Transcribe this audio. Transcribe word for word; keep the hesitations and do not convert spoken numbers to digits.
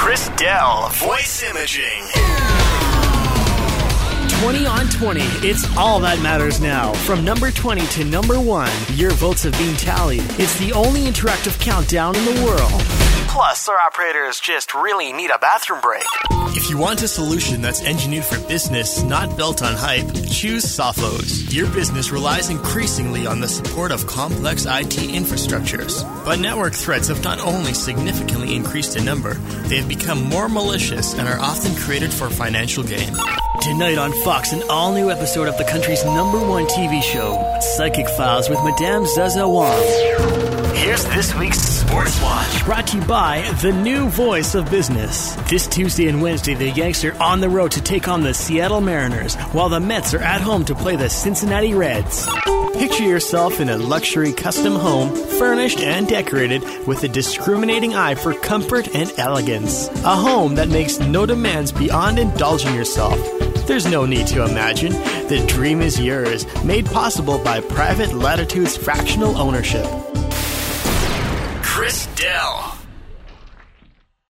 Chris Dell, Voice Imaging. twenty on twenty. It's all that matters now. From number twenty to number one, your votes have been tallied. It's the only interactive countdown in the world. Plus, our operators just really need a bathroom break. If you want a solution that's engineered for business, not built on hype, choose Sophos. Your business relies increasingly on the support of complex I T infrastructures. But network threats have not only significantly increased in number, they have become more malicious and are often created for financial gain. Tonight on Fox, an all-new episode of the country's number one T V show, Psychic Files with Madame Zaza Wong. Here's this week's Sports Watch, brought to you by the new voice of business. This Tuesday and Wednesday, the Yanks are on the road to take on the Seattle Mariners, while the Mets are at home to play the Cincinnati Reds. Picture yourself in a luxury custom home, furnished and decorated with a discriminating eye for comfort and elegance. A home that makes no demands beyond indulging yourself. There's no need to imagine. The dream is yours, made possible by Private Latitude's fractional ownership. Chris Dell.